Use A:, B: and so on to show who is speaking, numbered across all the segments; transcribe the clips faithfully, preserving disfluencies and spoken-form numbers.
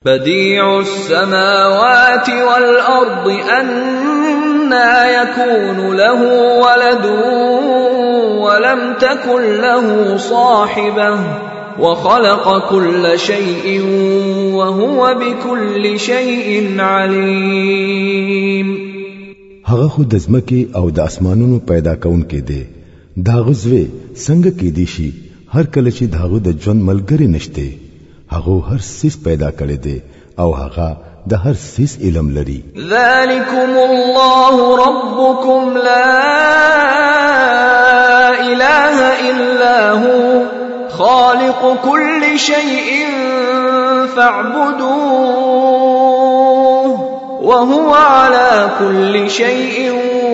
A: بديع السماوات والأرض أنى يكون له ولد ولم تكن له صاحبة وخلق كل شيء وهو بكل شيء عليم.
B: هغه خود د ځمکې او د اسمانونو پیدا کونکي دی. دا غزوه څنګه کې دي شي هر کله چې داغه د ژوند ملګری نشته. هغه هر سیس پیدا کړی دی او هغه د هر سیس علم لري.
A: ذلكم الله ربكم لا اله الا هو خالق كل شيء فاعبدوه وهو على كل شيء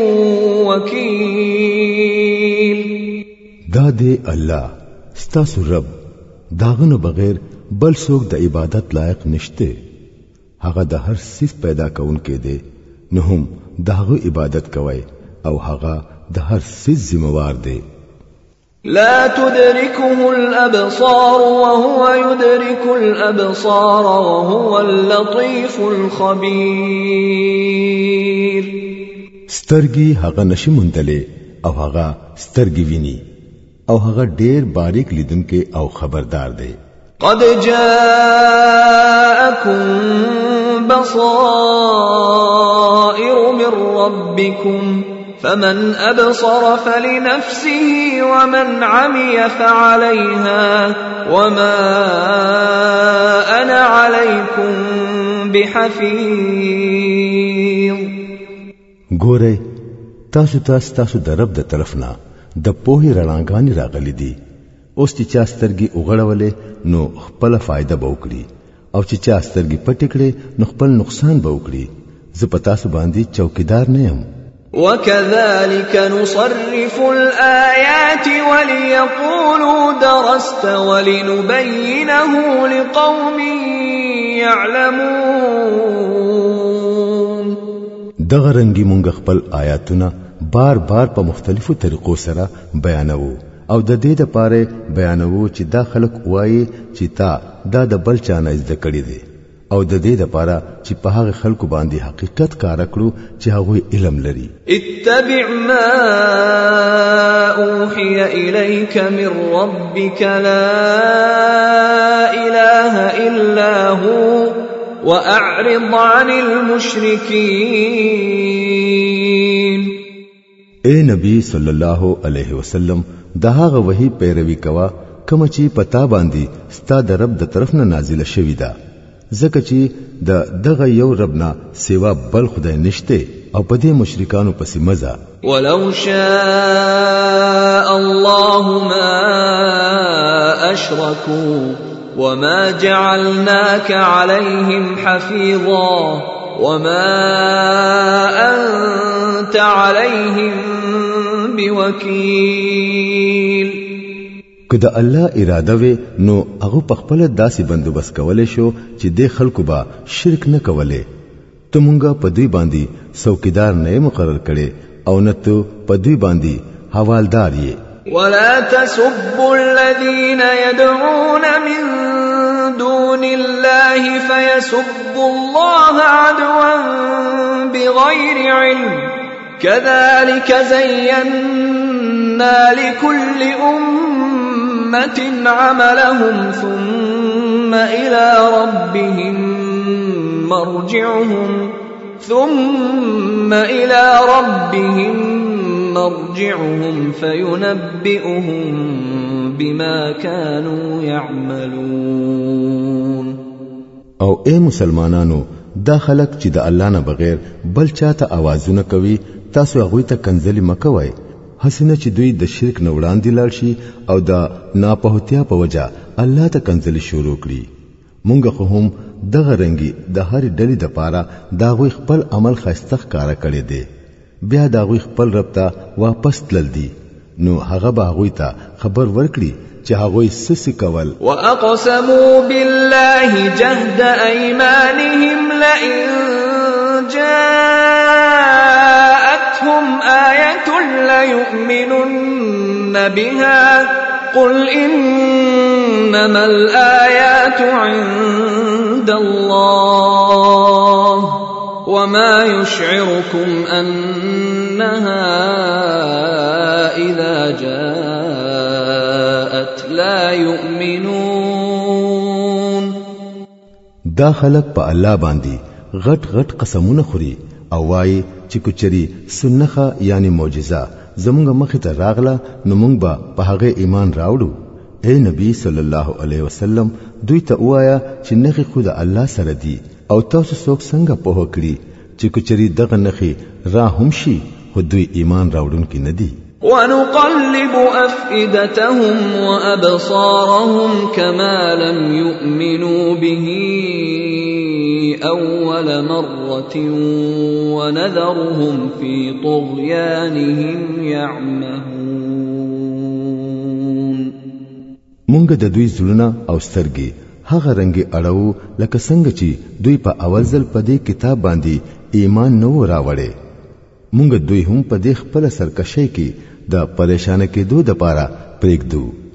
A: وكيل.
B: دا دی الله ستاسو رب، داغنه بغیر بل څوک د عبادت لایق نشته. هغه د هر څه پیدا کونکي دی، نو هم داغه عبادت کوي او هغه د هر څه ذمہوار دی.
A: لا تدركه الأبصار وهو يدرك الأبصار وهو اللطيف الخبير.
B: سترګي هغه نشي مندلې او هغه سترګي ویني او هغه ډېر باریک لیدونکي او خبردار دی.
A: قد جاءكم بصائر من ربكم فمن أبصر فلنفسه ومن عمي فعليها وما أنا عليكم بحفيظ.
B: ګوره تاسو تاسو تاسو د رب د طرفنا د پوهې رڼاګانې راغلي دي. اوس چې چا سترګې وغړولې نو خپل فائدہ به وکړي او چې چا سترګې پټې کړې نو خپل نقصان به وکړي. زه په تاسو باندې چوکیدار نه یم.
A: وكذلك نصرف الآيات وليقولوا درست ولنبينه لقوم يعلمون.
B: دغه رنګي مونږ خپل آیاتونه بار بار په مختلفو طریقو سره بیانوو او د دې لپاره بیانوو چې دا خلک وایي چې تا دا د بل چانه زده کړی دی او د دې لپاره چې په هغه خلکو باندې حقیقت کار کړو چې هغه علم لري.
A: اتبع ما اوحي اليك من ربك لا اله الا هو واعرض عن المشركين.
B: اے نبی صلی الله علیه وسلم دا هغه وحی پیروي کوا کوم چې پتا باندې ستا د رب د طرف نه نازله شوی دا، ځکه چې د دغه یو ربنا سیوا بل خدای نشته او په دې مشرکانو پسې مزه.
A: ولو شاء الله ما اشركوا وما جعلناك عليهم حفيظا وما أنت عليهم بوكيل.
B: کله الله اراده وي نو هغه په خپل داسې بندوبست کولای شو چې د خلکو با شرک نه کولای. ته مونږه په دوی باندې څوکیدار نه مقرر کړي او نه ته په دوی باندې حوالدار یې.
A: ولا تسبوا الذين يدعون من دون الله فيسبوا الله عدوا بغير علم كذلك زينا لكل أمة عملهم ثم إلى ربهم مرجعهم ثم إلى ربهم مرجعهم فينبئهم بما كانوا يعملون.
B: او اے مسلمانانو دا خلق چې د الله نه بغیر بل چاته आवाजونه کوي تاسو هغه ته کنځلي مکوئ. حسنه چې دوی د شرک نه وړاندې لاړ شي او دا ناپوهتیا په وجه الله ته کنځلي شروع کړي. مونږ خو هم دغه رنګي د هر ډلې د پاره دا غوي خپل عمل خاصه ښکارا کړي دي، بیا دا غوي خپل رب ته واپس تلل دي. نو هغه به غوي ته خبر ورکړي چې هغه سس کول.
A: واقسموا بالله جهد ايمانهم لئن جاءتهم آية ليؤمنن بها قل إنما الآيات عند عند الله وما يشعركم أنها إذا جاءت لا يؤمنون.
B: دا خلق په الله باندې غټ غټ قسمونه خوري او وايي چې کچري سنخه یعنی معجزه زمونږ مخ ته راغله نو مونږ به په هغه ایمان راوړو. اے نبی صلی الله علیه وسلم دوی ته وایا چې نخي خود الله سره دی او تاسو څوک څنګه په هکړي چې کچري دغه نخي را هم شي خو دوی ایمان راوړونکي نه دي.
A: ونقلب أفئدتهم وأبصارهم كما لم يؤمنوا به أول مرة ونذرهم في طغيانهم يعمهون.
B: مونږ د دوی زړونه او سترګې هغه رنګي اړو لکه څنګه چې دوی په اول ځل په دې کتاب باندې ایمان نو راوړې. مونږ دوی هم په دې خپل سرکشي کې د پریشان کېدو د پاره پرېږدو.